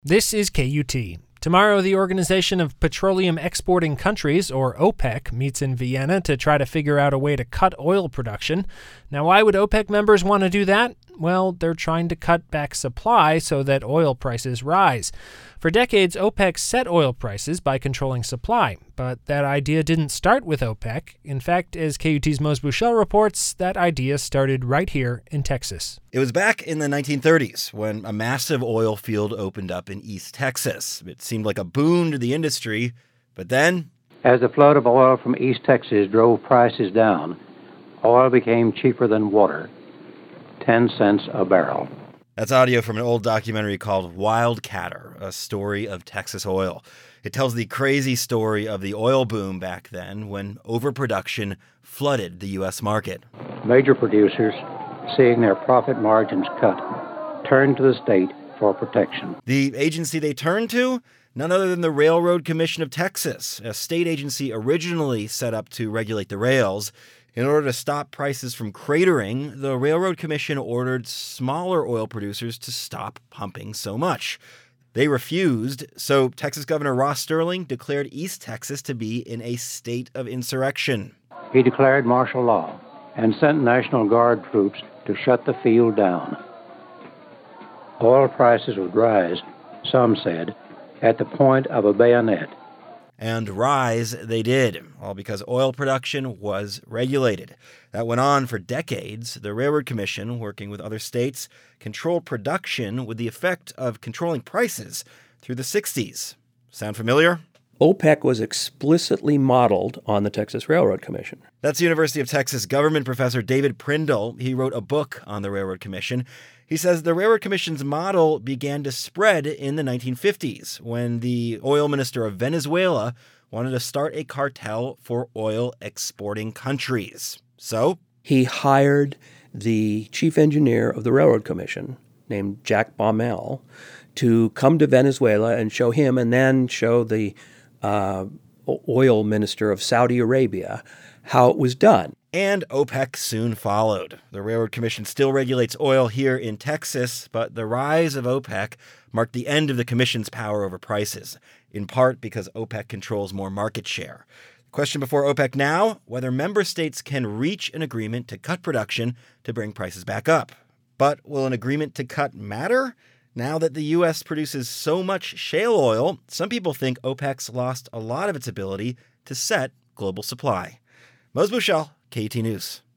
This is KUT. Tomorrow, the Organization of Petroleum Exporting Countries, or OPEC, meets in Vienna to try to figure out a way to cut oil production. Now, why would OPEC members want to do that? Well, they're trying to cut back supply so that oil prices rise. For decades, OPEC set oil prices by controlling supply, but that idea didn't start with OPEC. In fact, as KUT's Mose Buchel reports, that idea started right here in Texas. It was back in the 1930s when a massive oil field opened up in East Texas. It seemed like a boon to the industry, but then, as the flood of oil from East Texas drove prices down, oil became cheaper than water, 10 cents a barrel. That's audio from an old documentary called Wildcatter, a story of Texas oil. It tells the crazy story of the oil boom back then when overproduction flooded the U.S. market. Major producers, seeing their profit margins cut, turned to the state for protection. The agency they turned to? None other than the Railroad Commission of Texas, a state agency originally set up to regulate the rails. In order to stop prices from cratering, the Railroad Commission ordered smaller oil producers to stop pumping so much. They refused, so Texas Governor Ross Sterling declared East Texas to be in a state of insurrection. He declared martial law and sent National Guard troops to shut the field down. Oil prices would rise, some said, at the point of a bayonet. And rise they did, all because oil production was regulated. That went on for decades. The Railroad Commission, working with other states, controlled production with the effect of controlling prices through the 60s. Sound familiar? OPEC was explicitly modeled on the Texas Railroad Commission. That's University of Texas government professor David Prindle. He wrote a book on the Railroad Commission. He says the Railroad Commission's model began to spread in the 1950s when the oil minister of Venezuela wanted to start a cartel for oil exporting countries. So he hired the chief engineer of the Railroad Commission, named Jack Baumel, to come to Venezuela and show him and then show the oil minister of Saudi Arabia how it was done. And OPEC soon followed. The Railroad Commission still regulates oil here in Texas, but the rise of OPEC marked the end of the commission's power over prices, in part because OPEC controls more market share. The question before OPEC now, whether member states can reach an agreement to cut production to bring prices back up. But will an agreement to cut matter? Now that the U.S. produces so much shale oil, some people think OPEC's lost a lot of its ability to set global supply. Mose Buchel, KUT News.